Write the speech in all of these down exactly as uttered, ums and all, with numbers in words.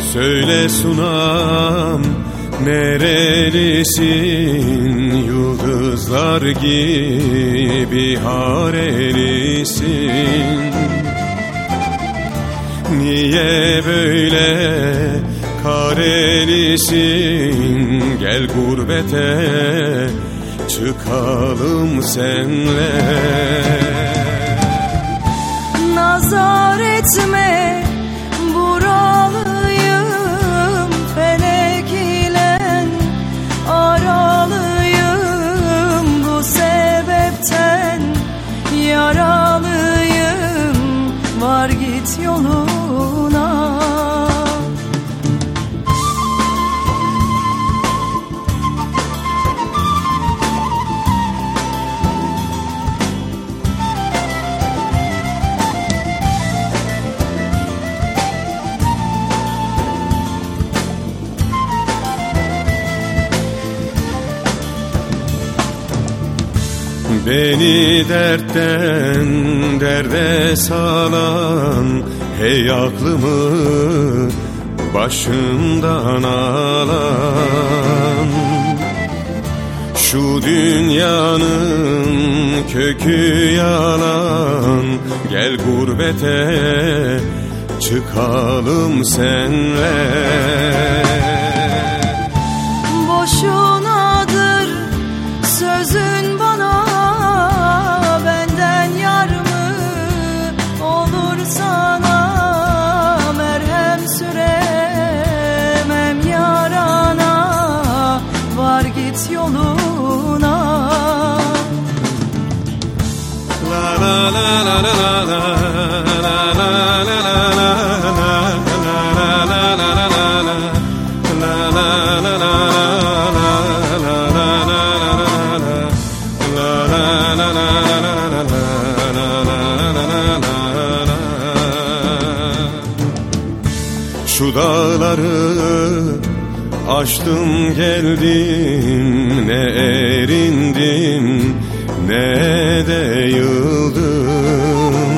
Söyle sunam, nerelisin? Yıldızlar gibi harelisin. Niye böyle karelisin? Gel gurbete çıkalım senle. Nazar etme, buralıyım, felek ile aralıyım. Bu sebepten yaralıyım, var git yoluna. Beni dertten derde salan, hey aklımı başımdan alan. Şu dünyanın kökü yalan, gel gurbete çıkalım senle. Boşunadır sözün bana, benden yar mı olur sana? Merhem süremem yarana, var git yoluna. La la la la la la la la la la. Şu dağları aştım geldim, ne erindim ne de yıldım.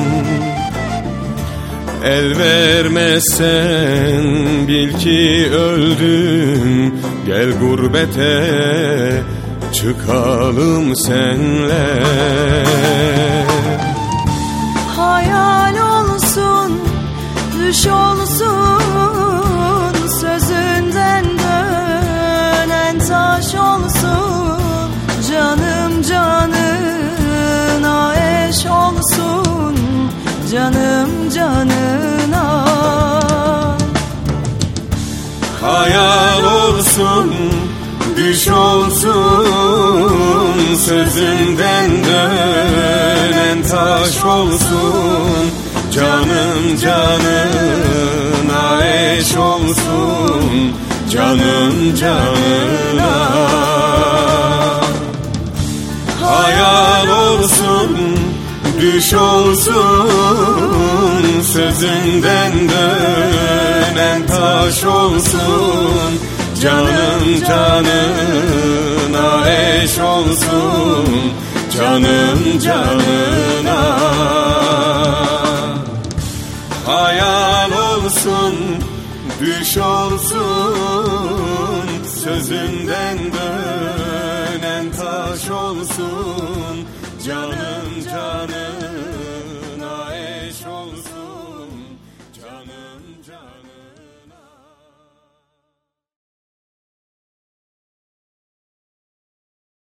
El vermezsen bil ki öldüm, gel gurbete çıkalım senle. Hayal olsun, düş olsun, sözünden dönen taş olsun. Canım canına eş olsun, canım canına. Hayal olsun, düş olsun, sözünden dönen taş olsun. Canım canına eş olsun, canım canına. Hayal olsun, düş olsun, sözünden dönen taş olsun. Canım canına eş olsun, canım canına. Hayal olsun, düş olsun, sözünden